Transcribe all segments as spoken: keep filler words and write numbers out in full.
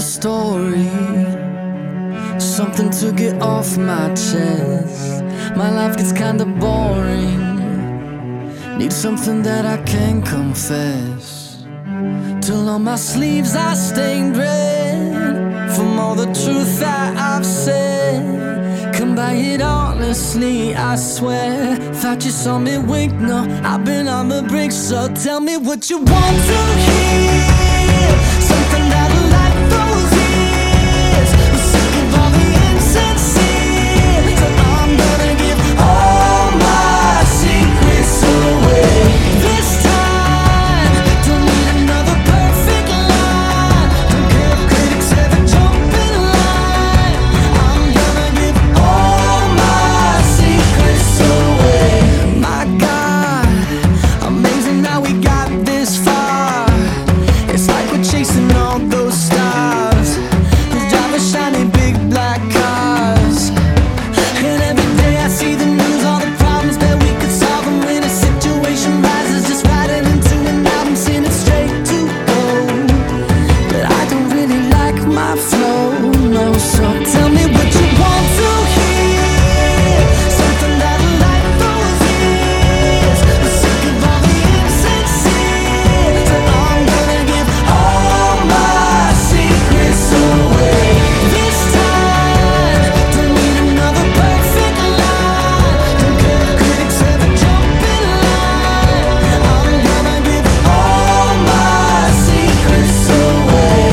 another story, something to get off my chest. My life gets kinda boring, need something that I can confess. Till on my sleeves I stained red from all the truth that I've said. Come by it honestly, I swear. Thought you saw me wink, no, I've been on the brink. So tell me what you want to hear, something that'll light those ears. I'm sick of all the insincere, so I'm gonna give all my secrets away. This time, don't need another perfect line. Don't care if critics ever jump in line. I'm gonna give all my secrets away. My God, amazing how we got this far. It's like we're chasing all those stars who drive a shiny big black cars. And every day I see the news, all the problems that we could solve. And when a situation rises, just writing into an album, send it straight to gold. But I don't really like my flow, no. So tell me what you want to hear, something that'll light those ears. I'm sick of all the insincere, so I'm gonna give all my secrets away. This time, don't need another perfect line. Don't care if critics ever jump in line. I'm gonna give all my secrets away.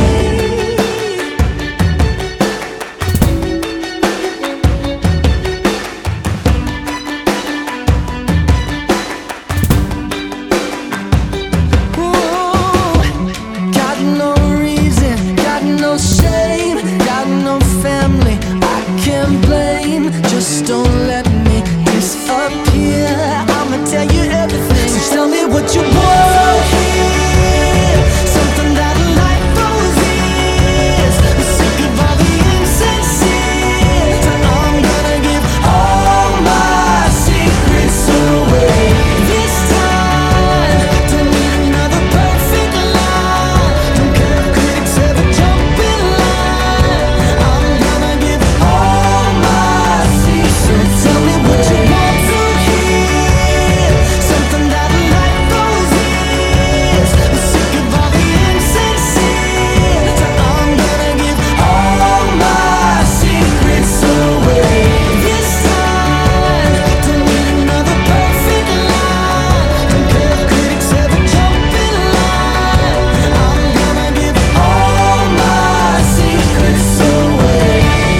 Ooh, got no reason, got no shame, got no family I can blame. Just don't let me disappear. I'ma tell you everything, so tell me what you want to hear, something that'll light those ears. I'm sick of all the insincere, so I'm gonna give all my secrets away. This time, don't need another perfect line. Don't care if critics ever jump in line. I'm gonna give all my secrets. So tell me what you want to hear, something that'll light those ears. I'm sick of all the insincere, so I'm gonna give all my secrets away. This time, don't need another perfect line. Don't care if critics ever jump in line. I'm gonna give all my secrets away.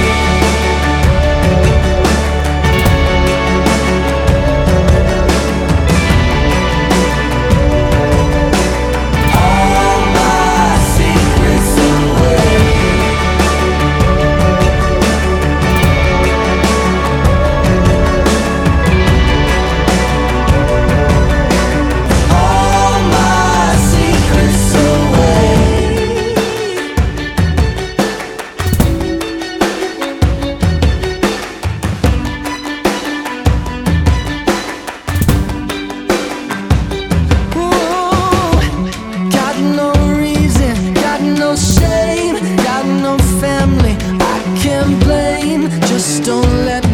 All my secrets away. All my secrets away. Ooh, got no reason, got no shame, got no family I can blame. Just don't let